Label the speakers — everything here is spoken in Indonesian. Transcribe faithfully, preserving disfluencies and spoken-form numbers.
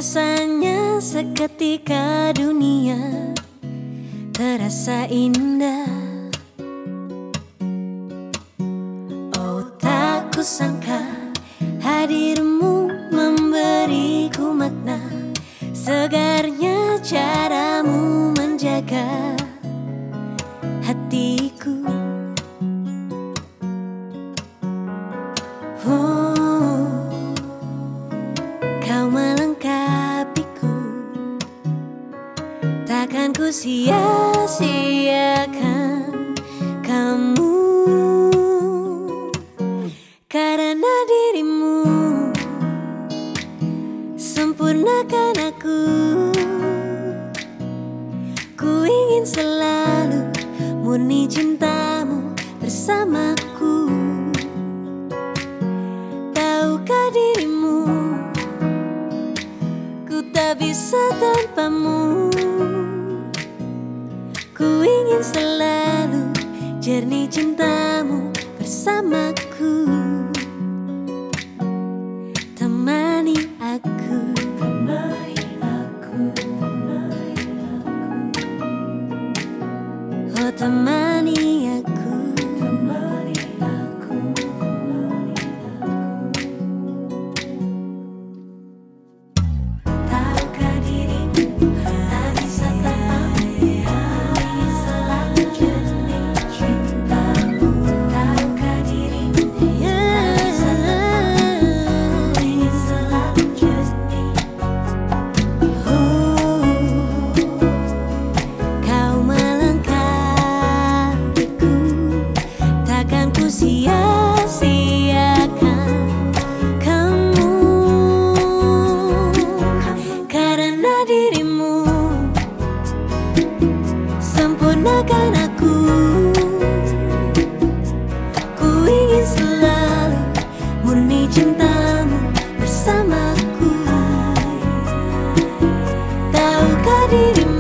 Speaker 1: Rasanya seketika dunia terasa indah. Oh, tak kusangka hadirmu memberiku makna. Segarnya caramu menjaga hatiku. Oh, kau melengkapiku, takkan ku sia-siakan kamu. Karena dirimu sempurnakan aku. Ku ingin selalu murni cintamu bersamaku. Tahukah dirimu, ku tak bisa tanpamu. Ku ingin selalu jernih cintamu bersamaku. Temani aku, temani aku, temani aku. Oh, temani aku, temani aku, temani aku. Tahukah dirimu, tak bisa tanpamu. Ku ingin selalu jernih cintamu. Tahukah dirimu, tak bisa tanpamu. Ku ingin selalu jernih. Oh, kau melengkapiku, takkan ku sia-siakan kamu. Karena dirimu sempurnakan aku. Ku ingin selalu murni cintamu bersamaku. Tahukah dirimu,